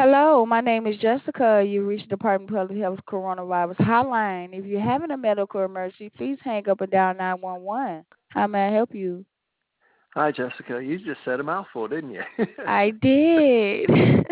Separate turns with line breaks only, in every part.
Hello, my name is Jessica. You reached the Department of Public Health Coronavirus Hotline. If you're having a medical emergency, please hang up and dial 911. How may I help you?
Hi, Jessica. You just said a mouthful, didn't you?
I did.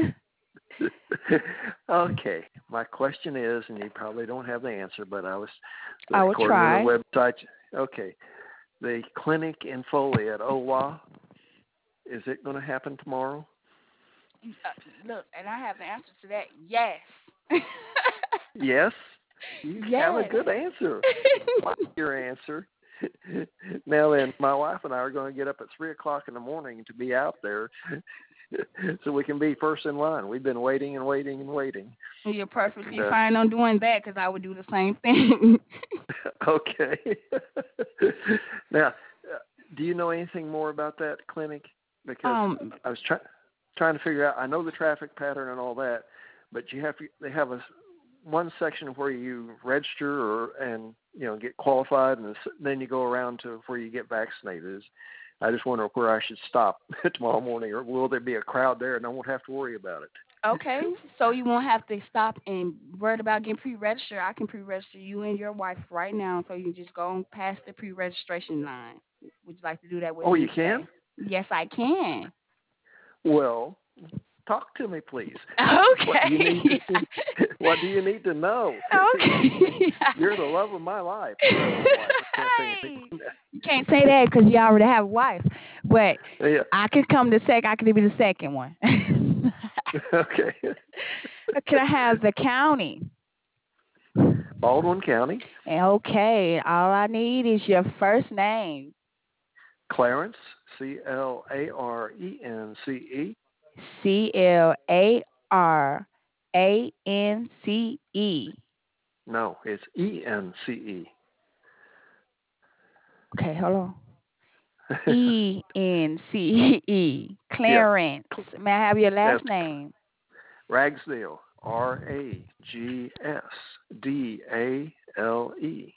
Okay. My question is, and you probably don't have the answer, but
I will
according to the
try.
website, okay, the clinic in Foley at OWA, is it going to happen tomorrow?
Look, and I have the answer to that. Yes.
Yes. You have a
Yes.
good answer. I like your answer. Now then, my wife and I are going to get up at 3 o'clock in the morning to be out there, so we can be first in line. We've been waiting and waiting and waiting.
You're perfectly
And
fine on doing that because I would do the same thing.
okay. Now, do you know anything more about that clinic? Because
um,
I was trying to figure out. I know the traffic pattern and all that, but they have one section where you register and get qualified, and then you go around to where you get vaccinated. I just wonder where I should stop tomorrow morning, or will there be a crowd there and I won't have to worry about it?
okay, so you won't have to stop and worry about getting pre-registered. I can pre-register you and your wife right now, so you just go past the pre-registration line. Would you like to do that with
Oh, you
me
can?
today? Yes, I can.
Well, talk to me, please. What do you need?
Okay.
What do you need to know?
Okay.
You're the love of my life. You have a wife. I can't say
Hey.
anything.
You can't say that because you already have a wife. But
Yeah.
I can come the second. I can be the second one.
Okay.
Can I have the county?
Baldwin County.
Okay. All I need is your first name.
Clarence. Clarence.
CLARANCE.
No, it's ENCE.
Okay, hold on. ENCE.
Yeah.
Clarence. May I have your last
That's
name?
Ragsdale. Ragsdale.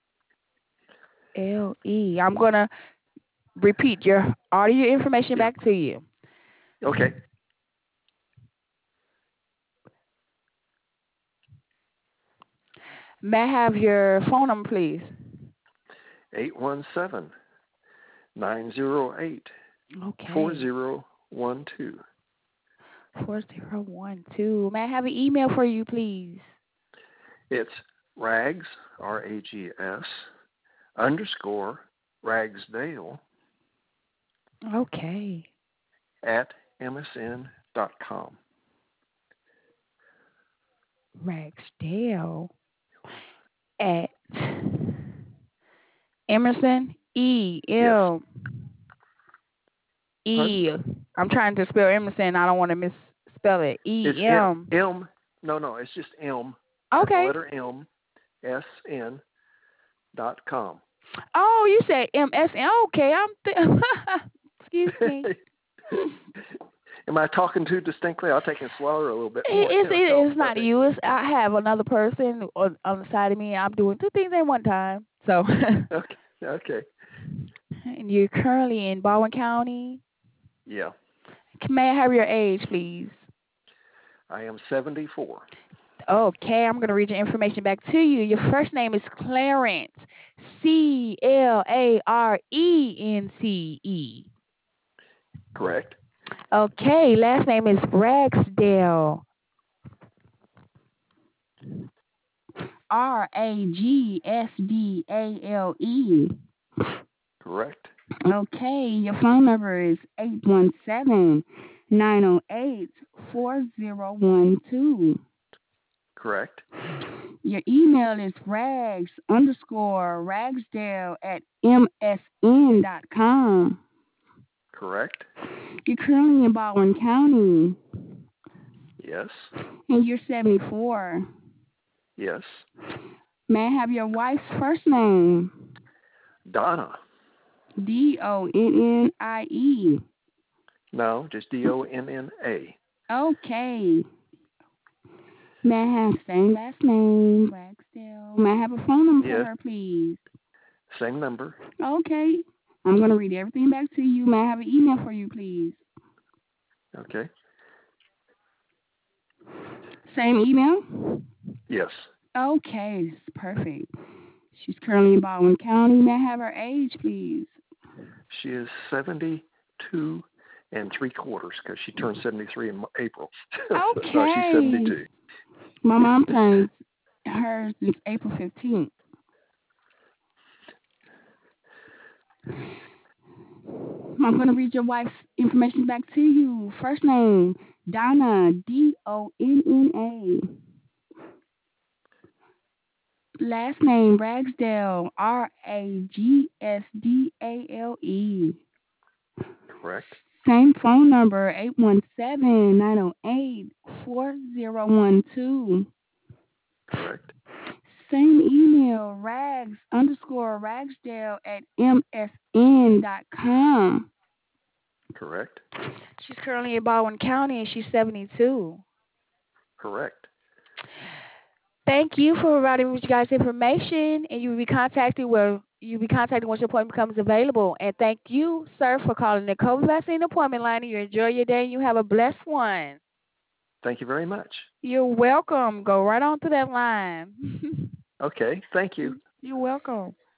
LE. I'm gonna repeat your all your information
Yeah.
back to you.
Okay.
May I have your phone number, please?
817-908-4012.
Okay. 4012. May I have an email for you, please?
It's Rags, Rags, underscore Ragsdale
Okay.
at msn.com.
Ragsdale at Emerson
Yes. Pardon?
I'm trying to spell Emerson. I don't want to misspell it.
It's
EM.
No, it's just M, as the
Okay.
letter M, SN.com.
Oh, you said MSN. Okay, excuse me.
Am I talking too distinctly? I'll take it slower a little bit more.
It's not you. I have another person on the side of me. I'm doing two things at one time. So,
Okay. Okay.
and you're currently in Baldwin County.
Yeah.
May I have your age, please?
I am 74.
Okay, I'm going to read your information back to you. Your first name is Clarence. CLARENCE.
Correct?
Okay, last name is Ragsdale. RAGSDALE.
Correct?
Okay, your phone number is 817-908-4012.
Correct?
Your email is rags_ragsdale at msn.com.
Correct?
You're currently in Baldwin County,
Yes?
and you're 74.
Yes?
May I have your wife's first name?
Donna.
DONNIE.
No, just DONNA.
Okay. May I have same last name, Ragsdale? May I have a phone number for
Yes.
her, please?
Same number.
Okay. I'm going to read everything back to you. May I have an email for you, please?
Okay.
Same email?
Yes.
Okay, perfect. She's currently in Baldwin County. May I have her age, please?
She is 72 and 3/4 because she turned 73 in April. So she's
Okay.
72.
My mom turns hers is April 15th. I'm going to read your wife's information back to you. First name, Donna, Donna. Last name, Ragsdale, Ragsdale.
Correct.
Same phone number, 817-908-4012.
Correct.
Same email, rags_ragsdale@msn.com.
Correct.
She's currently in Baldwin County and she's 72.
Correct.
Thank you for providing me with you guys information, and you'll be contacted once your appointment becomes available. And thank you, sir, for calling the COVID vaccine appointment line. You enjoy your day and you have a blessed one.
Thank you very much.
You're welcome. Go right on to that line.
Okay. Thank you.
You're welcome.